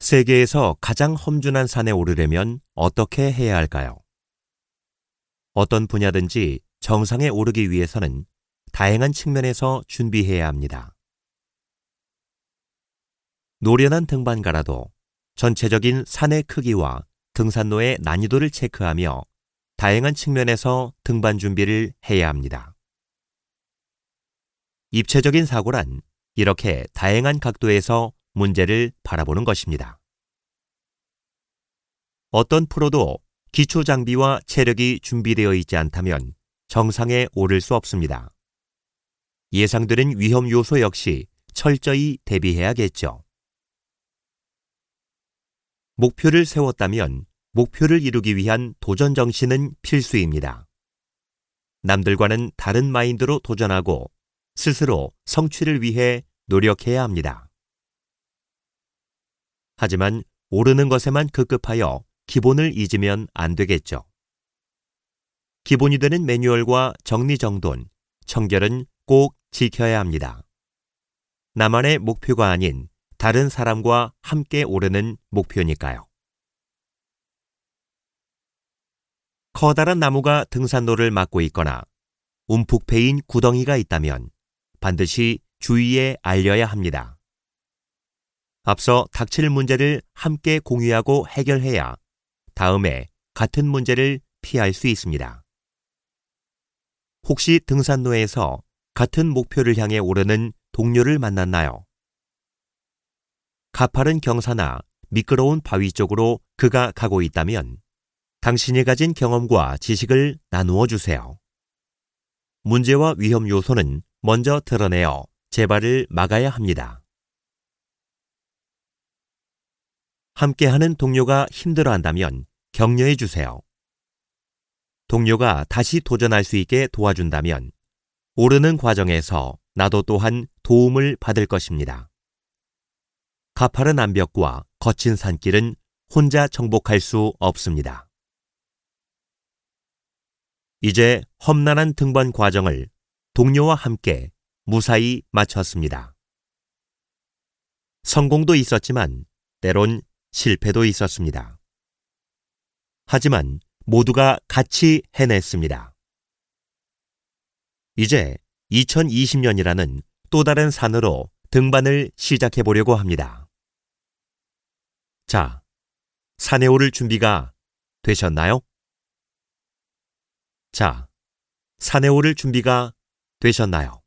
세계에서 가장 험준한 산에 오르려면 어떻게 해야 할까요? 어떤 분야든지 정상에 오르기 위해서는 다양한 측면에서 준비해야 합니다. 노련한 등반가라도 전체적인 산의 크기와 등산로의 난이도를 체크하며 다양한 측면에서 등반 준비를 해야 합니다. 입체적인 사고란 이렇게 다양한 각도에서 문제를 바라보는 것입니다. 어떤 프로도 기초 장비와 체력이 준비되어 있지 않다면 정상에 오를 수 없습니다. 예상되는 위험 요소 역시 철저히 대비해야겠죠. 목표를 세웠다면 목표를 이루기 위한 도전 정신은 필수입니다. 남들과는 다른 마인드로 도전하고 스스로 성취를 위해 노력해야 합니다. 하지만 오르는 것에만 급급하여 기본을 잊으면 안 되겠죠. 기본이 되는 매뉴얼과 정리정돈, 청결은 꼭 지켜야 합니다. 나만의 목표가 아닌 다른 사람과 함께 오르는 목표니까요. 커다란 나무가 등산로를 막고 있거나 움푹 패인 구덩이가 있다면 반드시 주위에 알려야 합니다. 앞서 닥칠 문제를 함께 공유하고 해결해야 다음에 같은 문제를 피할 수 있습니다. 혹시 등산로에서 같은 목표를 향해 오르는 동료를 만났나요? 가파른 경사나 미끄러운 바위 쪽으로 그가 가고 있다면 당신이 가진 경험과 지식을 나누어 주세요. 문제와 위험 요소는 먼저 드러내어 재발을 막아야 합니다. 함께하는 동료가 힘들어한다면 격려해 주세요. 동료가 다시 도전할 수 있게 도와준다면 오르는 과정에서 나도 또한 도움을 받을 것입니다. 가파른 암벽과 거친 산길은 혼자 정복할 수 없습니다. 이제 험난한 등반 과정을 동료와 함께 무사히 마쳤습니다. 성공도 있었지만 때론 실패도 있었습니다. 하지만 모두가 같이 해냈습니다. 이제 2020년이라는 또 다른 산으로 등반을 시작해 보려고 합니다. 자, 산에 오를 준비가 되셨나요? 자, 산에 오를 준비가 되셨나요?